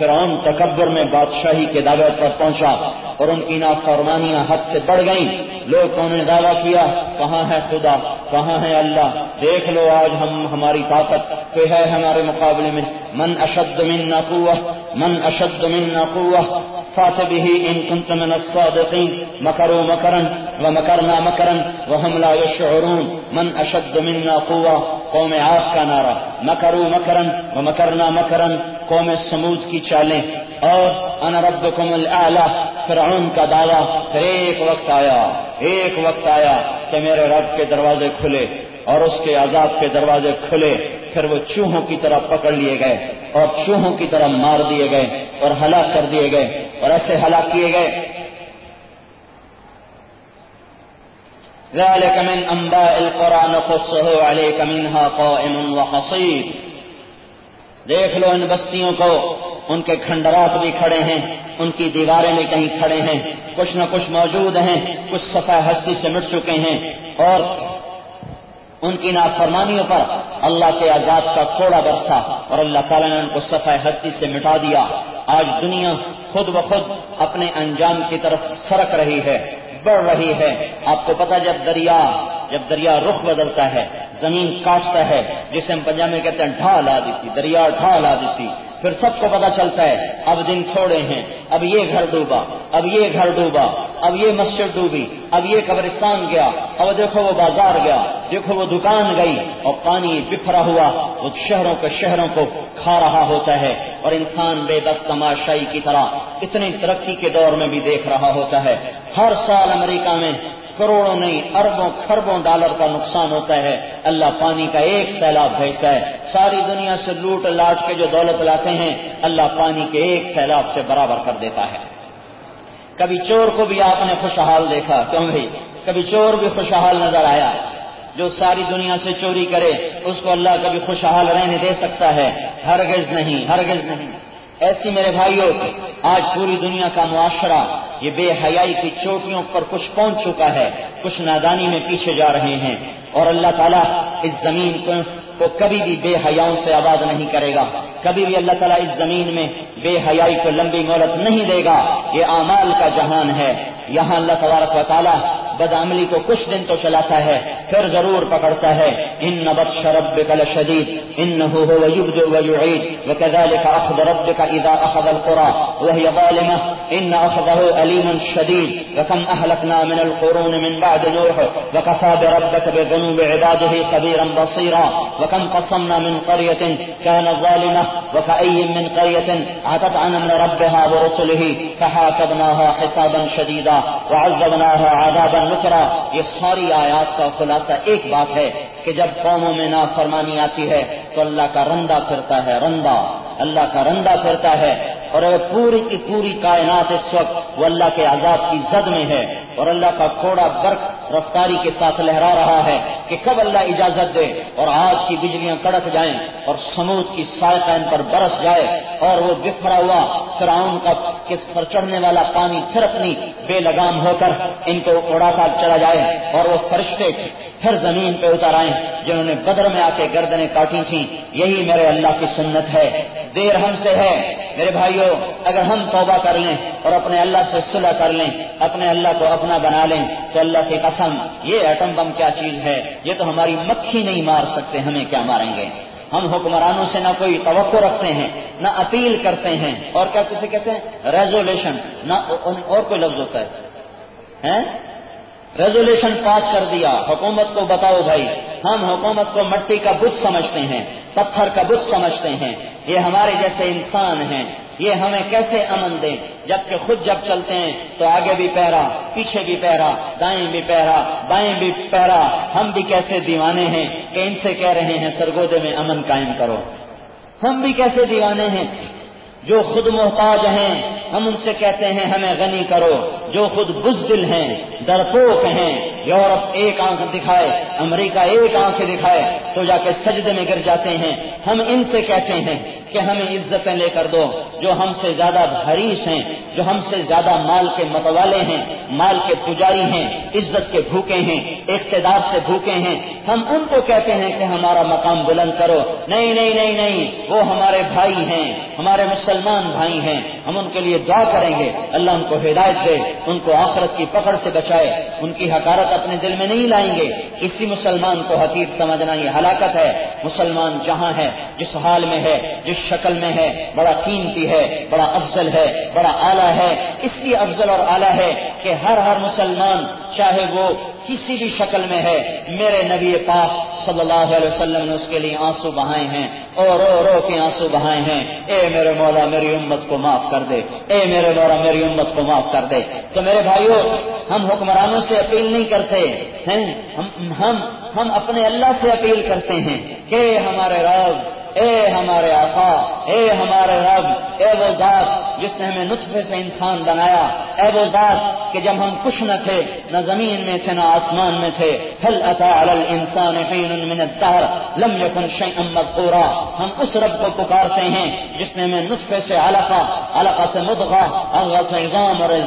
فرعون تکبر میں بادشاہی کے دعوے پر پہنچا اور ان کی نافرمانیاں حد سے بڑھ گئیں. لوگوں نے دعویٰ کیا کہاں ہے خدا, کہاں ہے اللہ, دیکھ لو آج ہم ہماری طاقت کوئی ہے ہمارے مقابلے میں. من اشد منا قوة من اشد منا قوة فات به ان كنت من الصادقين مكروا مكرا ومكرنا مكرا وهم لا يشعرون. من اشد منا قوة قوم عاد کا نعرہ, مکروا مکرا ومکرنا مکرا قوم سمود کی چالیں, اور انا ربکم الاعلی فرعون کا دعویٰ. پھر ایک وقت آیا ایک وقت آیا کہ میرے رب کے دروازے کھلے اور اس کے عذاب کے دروازے کھلے. پھر وہ چوہوں کی طرح پکڑ لیے گئے اور چوہوں کی طرح مار دیے گئے اور ہلاک کر دیے گئے اور ایسے ہلاک کیے گئے. ذلك من انباء القرى نقصه عليك منها قائم وحصيد. دیکھ لو ان بستیوں کو, ان کے کھنڈرات بھی کھڑے ہیں, ان کی دیواریں بھی کہیں کھڑے ہیں, کچھ نہ کچھ موجود ہیں, کچھ صفحہ ہستی سے مٹ چکے ہیں, اور ان کی نافرمانیوں پر اللہ کے عذاب کا کوڑا برسا اور اللہ تعالیٰ نے ان کو صفحہ ہستی سے مٹا دیا. آج دنیا خود بخود اپنے انجام کی طرف سرک رہی ہے, بڑھ رہی ہے. آپ کو پتہ جب دریا جب دریا رخ بدلتا ہے, زمین کاٹتا ہے, جسے ہم پنجابی میں کہتے ہیں ڈھال آ دیتی, دریا ڈھال آ دیتی, پھر سب کو پتہ چلتا ہے اب دن تھوڑے ہیں, اب یہ گھر ڈوبا, اب یہ گھر ڈوبا, اب یہ مسجد ڈوبی, اب یہ قبرستان گیا, اب دیکھو وہ بازار گیا, دیکھو وہ دکان گئی, اور پانی بکھرا ہوا وہ شہروں کے شہروں کو کھا رہا ہوتا ہے, اور انسان بے بس تماشائی کی طرح اتنی ترقی کے دور میں بھی دیکھ رہا ہوتا ہے. ہر سال امریکہ میں کروڑوں نہیں اربوں خربوں ڈالر کا نقصان ہوتا ہے. اللہ پانی کا ایک سیلاب بھیجتا ہے. ساری دنیا سے لوٹ لاٹ کے جو دولت لاتے ہیں اللہ پانی کے ایک سیلاب سے برابر کر دیتا ہے. کبھی چور کو بھی آپ نے خوشحال دیکھا, کیوں بھائی کبھی چور بھی خوشحال نظر آیا؟ جو ساری دنیا سے چوری کرے اس کو اللہ کبھی خوشحال رہنے دے سکتا ہے؟ ہرگز نہیں, ہرگز نہیں. ایسی میرے بھائیوں آج پوری دنیا کا معاشرہ یہ بے حیائی کی چوٹیوں پر کچھ پہنچ چکا ہے, کچھ نادانی میں پیچھے جا رہے ہیں, اور اللہ تعالیٰ اس زمین کو کو کبھی بھی بے حیاؤں سے آباد نہیں کرے گا. کبھی بھی اللہ تعالیٰ اس زمین میں بے حیائی کو لمبی مہلت نہیں دے گا. یہ اعمال کا جہان ہے, یہاں اللہ تبارک و تعالیٰ بدعملی کو کچھ دن تو چلاتا ہے پھر ضرور پکڑتا ہے. ان بطش ربک لشدید انہ هو یبدئ ویعید وکذلک اخذ ربک اذا اخذ القرى وهي ظالمة ان اخذه علیم شدید وکم اهلکنا من القرون من بعد نوح وکفى بربک بذنوب عباده خبیرا بصیرا وکم قصمنا من قرية كانت ظالمة وكأي من قرية عتت عن امر ربها ورسله فحاسبناها حسابا شديدا وعذبناها عذابا نکرا. یہ ساری آیات کا خلاصہ ایک بات ہے کہ جب قوموں میں نافرمانی آتی ہے تو اللہ کا رندہ پھرتا ہے, رندہ اللہ کا رندہ پھرتا ہے, اور پوری کی پوری کائنات اس وقت وہ اللہ کے عذاب کی زد میں ہے, اور اللہ کا کوڑا برق رفتاری کے ساتھ لہرا رہا ہے کہ کب اللہ اجازت دے اور آگ کی بجلیاں کڑک جائیں اور سمود کی سائقہ ان پر برس جائے, اور وہ بکھرا ہوا فرعون کا کس پر چڑھنے والا پانی پھر اپنی بے لگام ہو کر ان کو اڑاتا چلا جائے, اور وہ فرشتے پھر زمین پہ اتر آئیں جنہوں نے بدر میں آ کے گردنیں کاٹی تھیں. یہی میرے اللہ کی سنت ہے. دیر ہم سے ہے میرے بھائیوں, اگر ہم توبہ کر لیں اور اپنے اللہ سے صلح کر لیں, اپنے اللہ کو اپنا بنا لیں, تو اللہ کی قسم یہ ایٹم بم کیا چیز ہے, یہ تو ہماری مکھی نہیں مار سکتے, ہمیں کیا ماریں گے. ہم حکمرانوں سے نہ کوئی توقع رکھتے ہیں نہ اپیل کرتے ہیں, اور کیا کسی کہتے ہیں ریزولوشن, نہ اور کوئی لفظ ہوتا ہے, ریزولوشن پاس کر دیا. حکومت کو بتاؤ بھائی, ہم حکومت کو مٹی کا بت سمجھتے ہیں, پتھر کا بت سمجھتے ہیں, یہ ہمارے جیسے انسان ہیں, یہ ہمیں کیسے امن دیں جبکہ خود جب چلتے ہیں تو آگے بھی پہرا, پیچھے بھی پہرا, دائیں بھی پہرا, بائیں بھی پہرا. ہم بھی کیسے دیوانے ہیں کہ ان سے کہہ رہے ہیں سرگودے میں امن قائم کرو. ہم بھی کیسے دیوانے ہیں جو خود محتاج ہیں, ہم ان سے کہتے ہیں ہمیں غنی کرو. جو خود بزدل ہیں, ڈرپوک ہیں, یورپ ایک آنکھ دکھائے، امریکہ ایک آنکھ دکھائے تو جا کے سجدے میں گر جاتے ہیں۔ ہم ان سے کہتے ہیں کہ ہمیں عزتیں لے کر دو، جو ہم سے زیادہ حریص ہیں، جو ہم سے زیادہ مال کے متوالے ہیں، مال کے پجاری ہیں، عزت کے بھوکے ہیں، اقتدار سے بھوکے ہیں، ہم ان کو کہتے ہیں کہ ہمارا مقام بلند کرو۔ نہیں نہیں نہیں نہیں، وہ ہمارے بھائی ہیں، ہمارے مسلمان بھائی ہیں، ہم ان کے لیے دعا کریں گے، اللہ ان کو ہدایت دے، ان کو آخرت کی پکڑ سے بچائے، ان کی حقارت اپنے دل میں نہیں لائیں گے۔ کسی مسلمان کو حقیر سمجھنا یہ ہلاکت ہے۔ مسلمان جہاں ہے، جس حال میں ہے، جس شکل میں ہے، بڑا قیمتی ہے، بڑا افضل ہے، بڑا اعلیٰ ہے۔ اس لیے افضل اور اعلیٰ ہے کہ ہر ہر مسلمان چاہے وہ کسی بھی شکل میں ہے، میرے نبی پاک صلی اللہ علیہ وسلم نے اس کے لیے آنسو بہائے ہیں اور رو رو کے آنسو بہائے ہیں، اے میرے مولا میری امت کو معاف کر دے، اے میرے مولا میری امت کو معاف کر دے۔ تو میرے بھائیوں، ہم حکمرانوں سے اپیل نہیں کرتے ہیں، ہم ہم ہم اپنے اللہ سے اپیل کرتے ہیں کہ ہمارے رب، اے ہمارے آقا، اے ہمارے رب، اے وہ ذات جس نے ہمیں نطفے سے انسان بنایا، اے وہ ذات کہ جب ہم کچھ نہ تھے، نہ زمین میں تھے نہ آسمان میں تھے، هل اتى على الانسان حين من الدهر لم يكن شيئا مذكورا، ہم اس رب کو پکارتے ہیں جس نے ہمیں نطفے سے علقہ، علقہ سے مضغہ، مضغہ سے عظام اور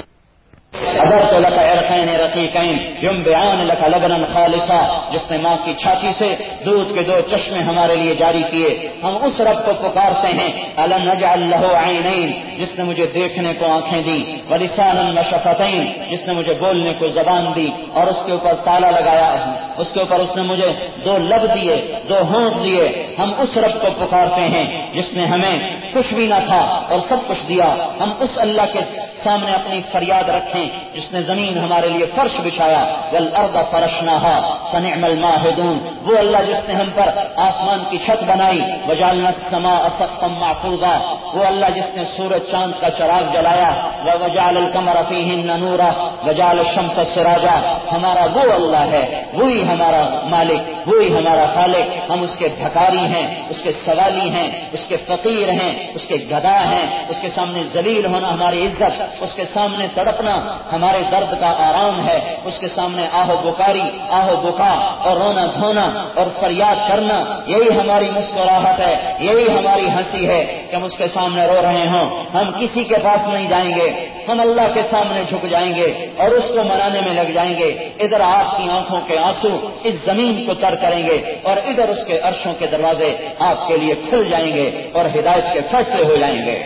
اذرت لك عرقين رقيقين ينبعان لك لبنا خالصا، جس نے ماں کی چھاتی سے دودھ کے دو چشمے ہمارے لیے جاری کیے، ہم اس رب کو پکارتے ہیں۔ الم نجعل له عینین، جس نے مجھے دیکھنے کو آنکھیں دی، ولسانا وشفتین، جس نے مجھے بولنے کو زبان دی اور اس کے اوپر تالا لگایا، اس کے اوپر اس نے مجھے دو لب دیے، دو ہونٹ دیے۔ ہم اس رب کو پکارتے ہیں جس نے ہمیں کچھ بھی نہ تھا اور سب کچھ دیا۔ ہم اس اللہ کے سامنے اپنی فریاد رکھیں جس نے زمین ہمارے لیے فرش بچھایا، والارض فرشناها فنعم الماهدون، وہ اللہ جس نے ہم پر آسمان کی چھت بنائی، وجعلنا السماء سقفا محفوظا، وہ اللہ جس نے سورج چاند کا چراغ جلایا، وجعل القمر فيهن نورا وجعل الشمس سراجا، ہمارا وہ اللہ ہے، وہی ہمارا مالک، وہی ہمارا خالق۔ ہم اس کے بھکاری ہیں، اس کے سوالی ہیں، اس کے فقیر ہیں، اس کے گدا ہیں، اس کے سامنے ذلیل ہونا ہماری عزت، اس کے سامنے تڑپنا ہمارے درد کا آرام ہے، اس کے سامنے آہو بکاری، آہو بکا اور رونا دھونا اور فریاد کرنا، یہی ہماری مسکراہٹ ہے، یہی ہماری ہنسی ہے کہ ہم اس کے سامنے رو رہے ہوں۔ ہم کسی کے پاس نہیں جائیں گے، ہم اللہ کے سامنے جھک جائیں گے اور اس کو منانے میں لگ جائیں گے۔ ادھر آپ کی آنکھوں کے آنسو اس زمین کو تر کریں گے اور ادھر اس کے عرشوں کے دروازے آپ کے لیے کھل جائیں گے اور ہدایت کے فیصلے ہو جائیں گے۔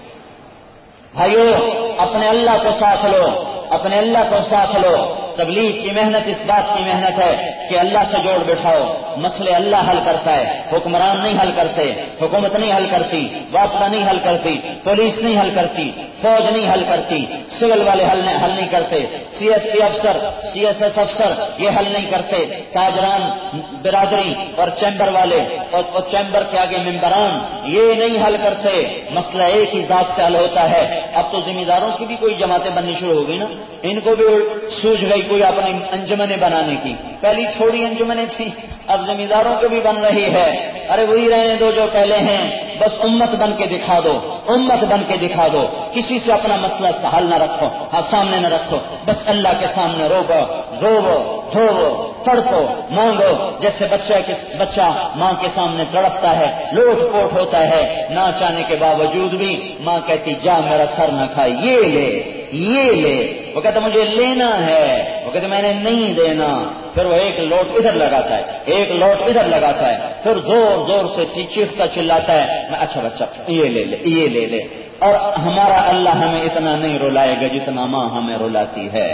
بھائیو، اپنے اللہ کو ساتھ لو، اپنے اللہ کو ساتھ لو۔ تبلیغ کی محنت اس بات کی محنت ہے کہ اللہ سے جوڑ بٹھاؤ، مسئلے اللہ حل کرتا ہے، حکمران نہیں حل کرتے، حکومت نہیں حل کرتی، وابستہ نہیں حل کرتی، پولیس نہیں حل کرتی، فوج نہیں حل کرتی، سول والے حل نہیں حل نہیں کرتے، سی ایس پی افسر، سی ایس ایس افسر یہ حل نہیں کرتے، تاجران برادری اور چیمبر والے اور, اور چیمبر کے آگے ممبران یہ نہیں حل کرتے، مسئلہ ایک ہی ذات سے حل ہوتا ہے۔ اب تو ذمہ داروں کی بھی کوئی جماعتیں بننی شروع ہو گئی نا، ان کو بھی سوچ گئی کوئی اپنی انجمنیں بنانے کی، پہلی چھوڑی انجمنیں تھیں، اب ذمہ داروں کی بھی بن رہی ہے۔ ارے وہی رہنے دو جو پہلے ہیں، بس امت بن کے دکھا دو، امت بن کے دکھا دو، کسی سے اپنا مسئلہ حل نہ رکھو، ہاں سامنے نہ رکھو، بس اللہ کے سامنے روبو روو دھوو تڑپو مانگو، جیسے بچہ کے بچہ ماں کے سامنے تڑپتا ہے، لوٹ پوٹ ہوتا ہے، نہ چاہنے کے باوجود بھی ماں کہتی جا میرا سر نہ کھا، یہ لے یہ لے، وہ کہتا مجھے لینا ہے، وہ کہتا میں نے نہیں دینا، پھر وہ ایک لوٹ ادھر لگاتا ہے، ایک لوٹ ادھر لگاتا ہے، پھر زور زور سے چیختا چلاتا ہے میں اچھا بچہ یہ لے لے یہ لے لے۔ اور ہمارا اللہ ہمیں اتنا نہیں رلائے گا جتنا ماں ہمیں رلاتی ہے،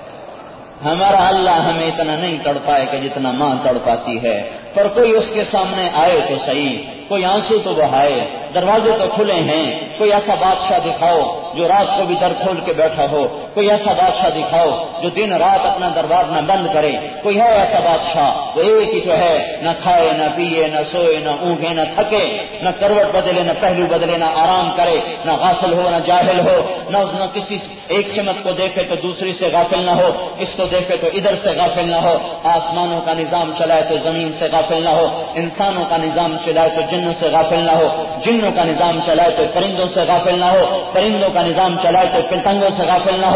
ہمارا اللہ ہمیں اتنا نہیں تڑپائے گا جتنا ماں تڑپاتی ہے۔ پر کوئی اس کے سامنے آئے تو صحیح، کوئی آنسو تو بہائے، دروازے تو کھلے ہیں، کوئی ایسا بادشاہ دکھاؤ جو رات کو بھی در کھول کے بیٹھا ہو، کوئی ایسا بادشاہ دکھاؤ جو دن رات اپنا دربار نہ بند کرے، کوئی ہے ایسا بادشاہ وہ ایک ہی تو ہے، نہ کھائے نہ پیے نہ سوئے نہ اونگے نہ تھکے، نہ کروٹ بدلے نہ پہلو بدلے نہ آرام کرے، نہ غافل ہو نہ جاہل ہو، نہ اس نہ کسی ایک سمت کو دیکھے تو دوسری سے غافل نہ ہو، اس کو دیکھے تو ادھر سے غافل نہ ہو، آسمانوں کا نظام چلائے تو زمین سے غافل نہ ہو، انسانوں کا نظام چلائے تو جنوں سے غافل نہ ہو، جنوں کا نظام چلائے تو پرندوں سے غافل نہ ہو، پرندوں کا نظام چلائے تو پتنگوں سے غافل نہ ہو،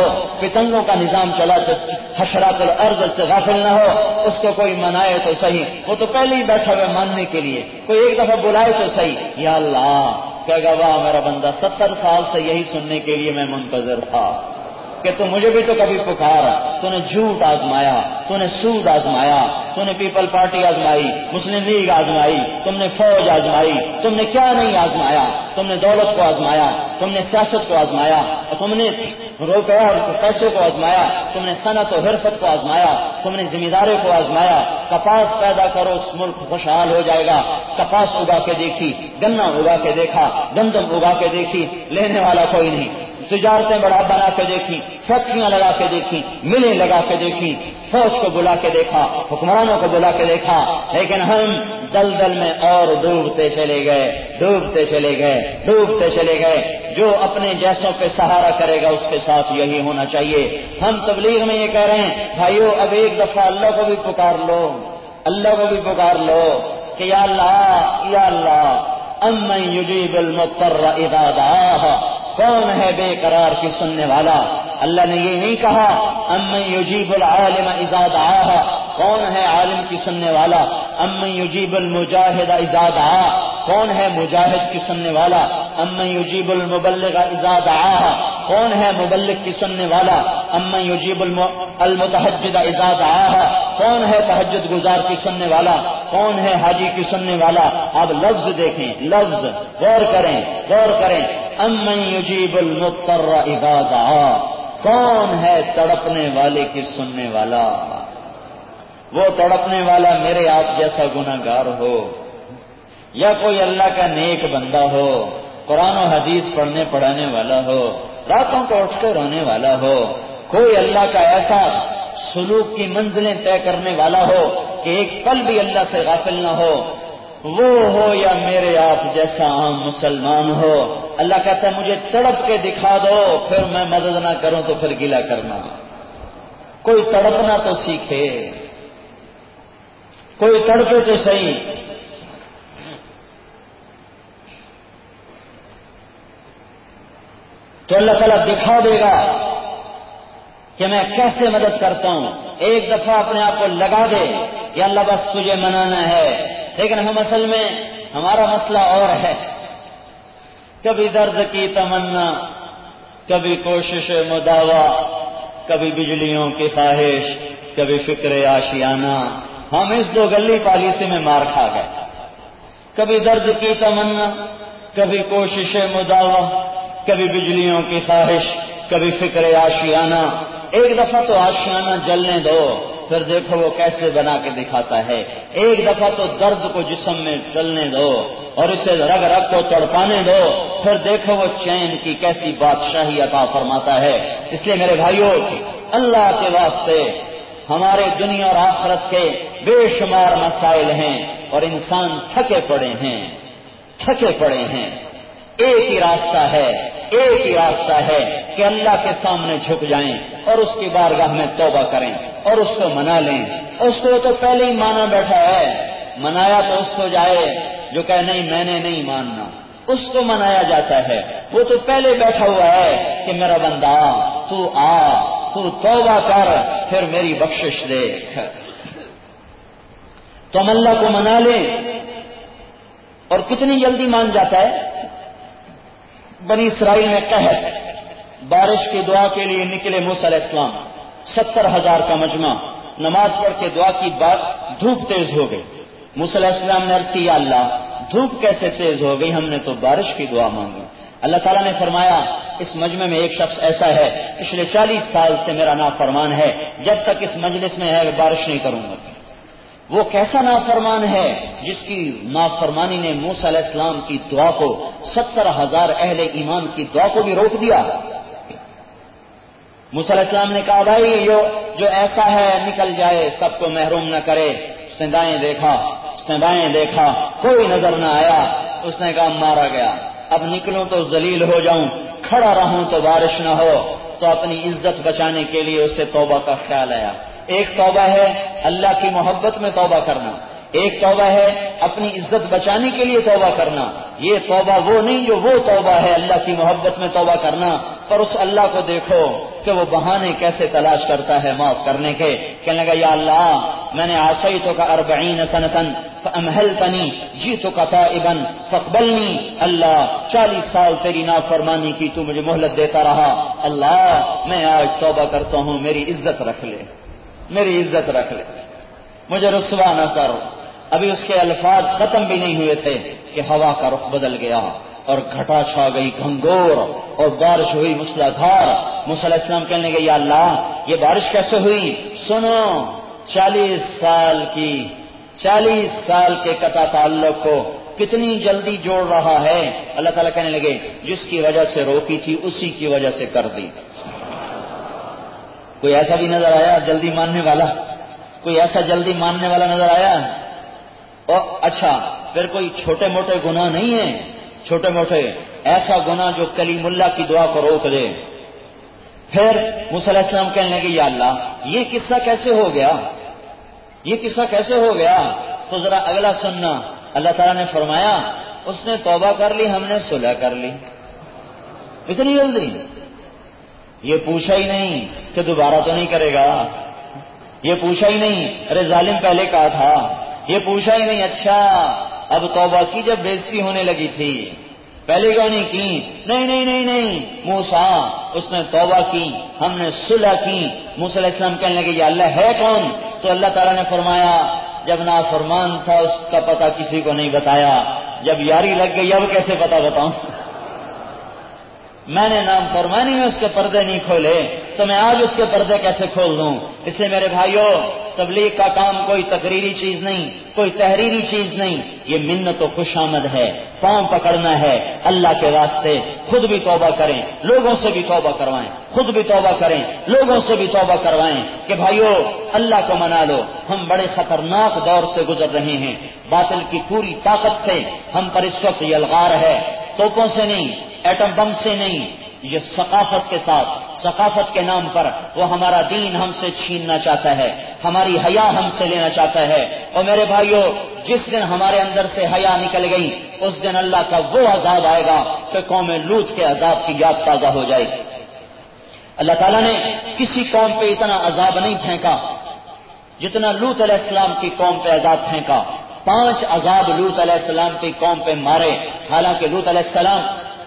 پتنگوں کا نظام چلا تو حشرات الارض سے غافل نہ ہو. اس کو کوئی منائے تو صحیح, وہ تو پہلے ہی بیٹھا ہوا ماننے کے لیے, کوئی ایک دفعہ بلائے تو صحیح. یا اللہ کہے گا واہ میرا بندہ, ستر سال سے یہی سننے کے لیے میں منتظر تھا کہ تو مجھے بھی تو کبھی پکارا. تو نے جھوٹ آزمایا, تو نے سود آزمایا, تو نے پیپل پارٹی آزمائی, مسلم لیگ آزمائی, تم نے فوج آزمائی, تم نے کیا نہیں آزمایا. تم نے دولت کو آزمایا, تم نے سیاست کو آزمایا, تم نے روپے اور پیسے کو آزمایا, تم نے صنعت و حرفت کو آزمایا, تم نے ذمہ داری کو آزمایا. کپاس پیدا کرو اس ملک خوشحال ہو جائے گا. کپاس اگا کے دیکھی, گنا اگا کے دیکھا, گندم اگا کے دیکھی, لینے والا کوئی نہیں. تجارتیں بڑا بنا کے دیکھی, فیکٹریاں لگا کے دیکھی, ملیں لگا کے دیکھی, فوج کو بلا کے دیکھا, حکمرانوں کو بلا کے دیکھا, لیکن ہم دلدل میں اور ڈوبتے چلے گئے, ڈوبتے چلے گئے, ڈوبتے چلے گئے. جو اپنے جیسوں پہ سہارا کرے گا اس کے ساتھ یہی ہونا چاہیے. ہم تبلیغ میں یہ کہہ رہے ہیں بھائیو, اب ایک دفعہ اللہ کو بھی پکار لو, اللہ کو بھی پکار لو کہ یا اللہ یا اللہ امن یجیب المضطر اذا دعاہ, کون ہے بے قرار کی سننے والا. اللہ نے یہ نہیں کہا امن یجیب العالم اذا دعاہ, کون ہے عالم کی سننے والا. امن یجیب المجاہد اذا دعا, کون ہے مجاہد کی سننے والا. امن یجیب المبلغ اذا دعاہ, کون ہے مبلغ کی سننے والا. امن یجیب المتہجد اذا دعاہ, کون ہے تہجد گزار کی سننے والا. کون ہے حاجی کی سننے والا. آپ لفظ دیکھیں, لفظ غور کریں, غور کریں. امن یجیب المضطر اذا دعا, کون ہے تڑپنے والے کی سننے والا. وہ تڑپنے والا میرے آپ جیسا گناہگار ہو, یا کوئی اللہ کا نیک بندہ ہو, قرآن و حدیث پڑھنے پڑھانے والا ہو, راتوں کو اٹھ کے رونے والا ہو, کوئی اللہ کا ایسا سلوک کی منزلیں طے کرنے والا ہو کہ ایک پل بھی اللہ سے غافل نہ ہو, وہ ہو یا میرے آپ جیسا عام مسلمان ہو. اللہ کہتا ہے مجھے تڑپ کے دکھا دو, پھر میں مدد نہ کروں تو پھر گلہ کرنا. کوئی تڑپنا تو سیکھے, کوئی تڑپے تو صحیح. تو اللہ تعالیٰ دکھا دے گا کہ میں کیسے مدد کرتا ہوں. ایک دفعہ اپنے آپ کو لگا دے یا اللہ بس تجھے منانا ہے. لیکن ہم اصل میں ہمارا مسئلہ اور ہے. کبھی درد کی تمنا, کبھی کوشش مداوا, کبھی بجلیوں کی خواہش, کبھی فکر آشیانہ. ہم اس دو گلی پالیسی میں مار کھا گئے. کبھی درد کی تمنا, کبھی کوشش مداوا, کبھی بجلیوں کی خواہش, کبھی فکر آشیانہ. ایک دفعہ تو آشیانہ جلنے دو, پھر دیکھو وہ کیسے بنا کے دکھاتا ہے. ایک دفعہ تو درد کو جسم میں چلنے دو اور اسے رگ رگ کو تڑپانے دو, پھر دیکھو وہ چین کی کیسی بادشاہی عطا فرماتا ہے. اس لیے میرے بھائیوں, اللہ کے واسطے ہمارے دنیا اور آخرت کے بے شمار مسائل ہیں اور انسان تھکے پڑے ہیں, تھکے پڑے ہیں. ایک ہی راستہ ہے, ایک ہی راستہ ہے کہ اللہ کے سامنے جھک جائیں اور اس کی بارگاہ میں توبہ کریں اور اس کو منا لیں. اس کو تو پہلے ہی مانا بیٹھا ہے. منایا تو اس کو جائے جو کہے نہیں میں نے نہیں ماننا, اس کو منایا جاتا ہے. وہ تو پہلے بیٹھا ہوا ہے کہ میرا بندہ تو آ, تو توبہ کر, پھر میری بخشش دیکھ. تو ہم اللہ کو منا لیں. اور کتنی جلدی مان جاتا ہے. بنی اسرائیل میں قحط, بارش کی دعا کے لیے نکلے موسیٰ علیہ السلام, ستر ہزار کا مجمع, نماز پڑھ کے دعا کی بات, دھوپ تیز ہو گئی. موسیٰ علیہ السلام نے عرض کی یا اللہ دھوپ کیسے تیز ہو گئی, ہم نے تو بارش کی دعا مانگی. اللہ تعالیٰ نے فرمایا اس مجمع میں ایک شخص ایسا ہے پچھلے چالیس سال سے میرا نافرمان ہے, جب تک اس مجلس میں ہے بارش نہیں کروں گا. وہ کیسا نافرمان ہے جس کی نافرمانی نے موسیٰ علیہ السلام کی دعا کو, ستر ہزار اہل ایمان کی دعا کو بھی روک دیا. موسیٰ علیہ السلام نے کہا بھائی جو, جو ایسا ہے نکل جائے, سب کو محروم نہ کرے. اس نے دائیں دیکھا, اس نے بائیں دیکھا, کوئی نظر نہ آیا. اس نے کہا مارا گیا, اب نکلوں تو ذلیل ہو جاؤں, کھڑا رہوں تو بارش نہ ہو. تو اپنی عزت بچانے کے لیے اسے توبہ کا خیال آیا. ایک توبہ ہے اللہ کی محبت میں توبہ کرنا, ایک توبہ ہے اپنی عزت بچانے کے لیے توبہ کرنا. یہ توبہ وہ نہیں جو وہ توبہ ہے اللہ کی محبت میں توبہ کرنا. پر اس اللہ کو دیکھو کہ وہ بہانے کیسے تلاش کرتا ہے معاف کرنے کے. کہنے لگا یا اللہ میں نے عصیتک اربعین سنتن فامہلتنی جئتک تائبا فاقبلنی. اللہ چالیس سال تیری نافرمانی کی تو مجھے مہلت دیتا رہا, اللہ میں آج توبہ کرتا ہوں, میری عزت رکھ لے, میری عزت رکھ لے, مجھے رسوا نہ کر. ابھی اس کے الفاظ ختم بھی نہیں ہوئے تھے کہ ہوا کا رخ بدل گیا اور گھٹا چھا گئی گھنگور اور بارش ہوئی موسلادھار. موسیٰ علیہ السلام کہنے لگے یا اللہ یہ بارش کیسے ہوئی؟ سنو, چالیس سال کی چالیس سال کے قطع تعلق کو کتنی جلدی جوڑ رہا ہے. اللہ تعالیٰ کہنے لگے جس کی وجہ سے روکی تھی اسی کی وجہ سے کر دی. کوئی ایسا بھی نظر آیا جلدی ماننے والا؟ کوئی ایسا جلدی ماننے والا نظر آیا؟ اور اچھا پھر کوئی چھوٹے موٹے گناہ نہیں ہیں, چھوٹے موٹے ایسا گناہ جو کلیم اللہ کی دعا کو روک دے. پھر موسیٰ علیہ السلام کہنے لگے یا اللہ یہ قصہ کیسے ہو گیا, یہ قصہ کیسے ہو گیا؟ تو ذرا اگلا سننا. اللہ تعالیٰ نے فرمایا اس نے توبہ کر لی, ہم نے صلح کر لی. اتنی جلدی؟ یہ پوچھا ہی نہیں کہ دوبارہ تو نہیں کرے گا, یہ پوچھا ہی نہیں ارے ظالم پہلے کہا تھا, یہ پوچھا ہی نہیں اچھا اب توبہ کی جب بےزتی ہونے لگی تھی پہلے کیوں نہیں کی؟ نہیں نہیں نہیں نہیں موسیٰ اس نے توبہ کی, ہم نے صلح کی. موسیٰ علیہ السلام کہنے لگے یا اللہ ہے کون؟ تو اللہ تعالیٰ نے فرمایا جب نافرمان تھا اس کا پتہ کسی کو نہیں بتایا, جب یاری لگ گئی اب کیسے پتہ بتاؤں؟ میں نے نام فرمانی میں اس کے پردے نہیں کھولے تو میں آج اس کے پردے کیسے کھول دوں؟ اس لیے میرے بھائیوں تبلیغ کا کام کوئی تقریری چیز نہیں, کوئی تحریری چیز نہیں, یہ منت و خوش آمد ہے, پاؤں پکڑنا ہے اللہ کے واسطے. خود بھی توبہ کریں, لوگوں سے بھی توبہ کروائیں, خود بھی توبہ کریں, لوگوں سے بھی توبہ کروائیں کہ بھائیوں اللہ کو منا لو. ہم بڑے خطرناک دور سے گزر رہے ہیں, باطل کی پوری طاقت سے ہم پر اس وقت یلغار ہے, توپوں سے نہیں, ایٹم بم سے نہیں, یہ ثقافت کے ساتھ, ثقافت کے نام پر وہ ہمارا دین ہم سے چھیننا چاہتا ہے, ہماری حیا ہم سے لینا چاہتا ہے. اور میرے بھائیوں جس دن ہمارے اندر سے حیا نکل گئی اس دن اللہ کا وہ عذاب آئے گا کہ قوم لوط کے عذاب کی یاد تازہ ہو جائے گی. اللہ تعالیٰ نے کسی قوم پہ اتنا عذاب نہیں پھینکا جتنا لوط علیہ السلام کی قوم پہ عذاب پھینکا. پانچ عذاب لوط علیہ السلام کی قوم پہ مارے. حالانکہ لوط علیہ السلام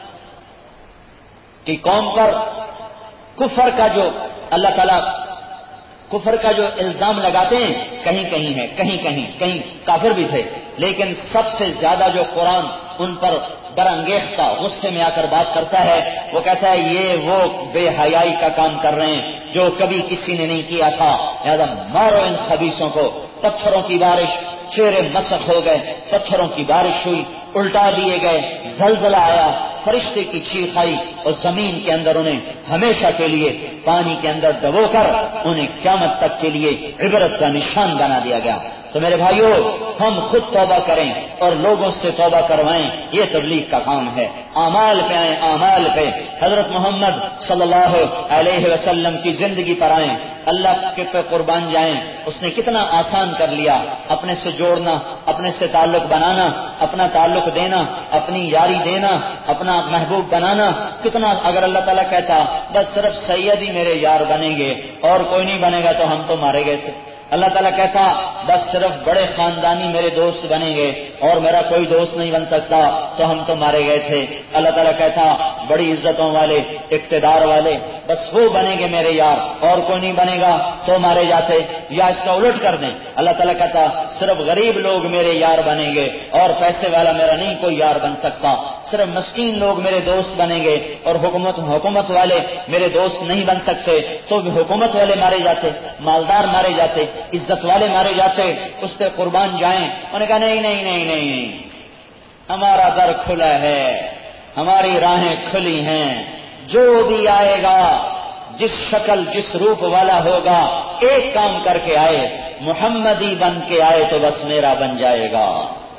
کی قوم پر کفر کا جو اللہ تعالیٰ کفر کا جو الزام لگاتے ہیں کہیں کہیں ہے, کہیں کہیں کہیں کافر بھی تھے, لیکن سب سے زیادہ جو قرآن ان پر برانگیختہ غصے میں آ کر بات کرتا ہے وہ کہتا ہے یہ وہ بے حیائی کا کام کر رہے ہیں جو کبھی کسی نے نہیں کیا تھا, لہذا مارو ان خبیثوں کو. پتھروں کی بارش, چہرے مسخ ہو گئے, پتھروں کی بارش ہوئی, الٹا دیے گئے, زلزلہ آیا, فرشتے کی چیخ آئی اور زمین کے اندر انہیں ہمیشہ کے لیے پانی کے اندر ڈبو کر انہیں قیامت تک کے لیے عبرت کا نشان بنا دیا گیا. تو میرے بھائیوں ہم خود توبہ کریں اور لوگوں سے توبہ کروائیں, یہ تبلیغ کا کام ہے. اعمال پہ آئیں, اعمال پہ حضرت محمد صلی اللہ علیہ وسلم کی زندگی پر آئیں, اللہ کے پہ قربان جائیں. اس نے کتنا آسان کر لیا, اپنے سے جوڑنا, اپنے سے تعلق بنانا, اپنا تعلق دینا, اپنی یاری دینا, اپنا محبوب بنانا. کتنا اگر اللہ تعالیٰ کہتا بس صرف سید ہی میرے یار بنیں گے اور کوئی نہیں بنے گا تو ہم تو مارے گئے تھے. اللہ تعالیٰ کہتا بس صرف بڑے خاندانی میرے دوست بنیں گے اور میرا کوئی دوست نہیں بن سکتا تو ہم تو مارے گئے تھے. اللہ تعالیٰ کہتا بڑی عزتوں والے, اقتدار والے بس وہ بنیں گے میرے یار اور کوئی نہیں بنے گا تو مارے جاتے. یا اس کا الٹ کر دیں, اللہ تعالیٰ کہتا صرف غریب لوگ میرے یار بنیں گے اور پیسے والا میرا نہیں کوئی یار بن سکتا. صرف مسکین لوگ میرے دوست بنیں گے اور حکومت حکومت والے میرے دوست نہیں بن سکتے. تو بھی حکومت والے مارے جاتے, مالدار مارے جاتے, عزت والے مارے جاتے, اس پہ قربان جائیں. انہوں نے کہا نہیں نہیں نہیں نہیں, ہمارا در کھلا ہے, ہماری راہیں کھلی ہیں, جو بھی آئے گا جس شکل جس روپ والا ہوگا ایک کام کر کے آئے, محمدی بن کے آئے تو بس میرا بن جائے گا.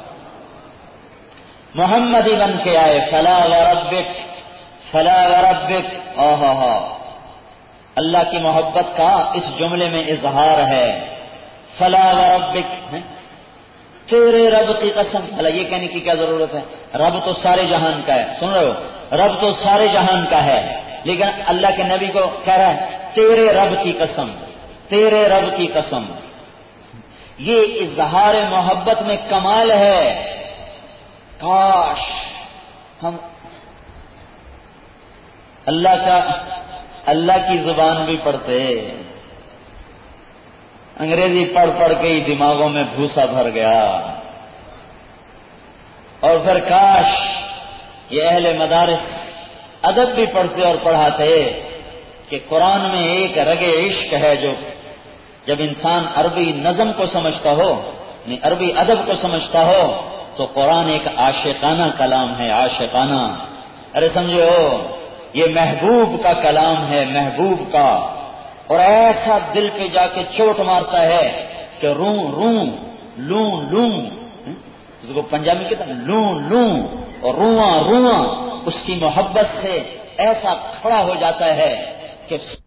محمدی بن کے آئے. فلا وربک فلا وربک, اوہ ہو اللہ کی محبت کا اس جملے میں اظہار ہے. فلا وربک, تیرے رب کی قسم. بھلا یہ کہنے کی کیا ضرورت ہے؟ رب تو سارے جہان کا ہے. سن رہے ہو, رب تو سارے جہان کا ہے. لیکن اللہ کے نبی کو کہہ رہا ہے تیرے رب کی قسم، تیرے رب کی قسم. یہ اظہار محبت میں کمال ہے. کاش ہم اللہ کا اللہ کی زبان بھی پڑھتے. انگریزی پڑھ پڑھ کے ہی دماغوں میں بھوسا بھر گیا. اور پھر کاش یہ اہل مدارس ادب بھی پڑھتے اور پڑھاتے کہ قرآن میں ایک رگ عشق ہے جو جب انسان عربی نظم کو سمجھتا ہو، یعنی عربی ادب کو سمجھتا ہو، تو قرآن ایک عاشقانہ کلام ہے. عاشقانہ، ارے سمجھو یہ محبوب کا کلام ہے، محبوب کا. اور ایسا دل پہ جا کے چوٹ مارتا ہے کہ روں روں لوں لوں، اس کو پنجابی کہتا ہے لوں لوں، اور رواں رواں اس کی محبت سے ایسا کھڑا ہو جاتا ہے کہ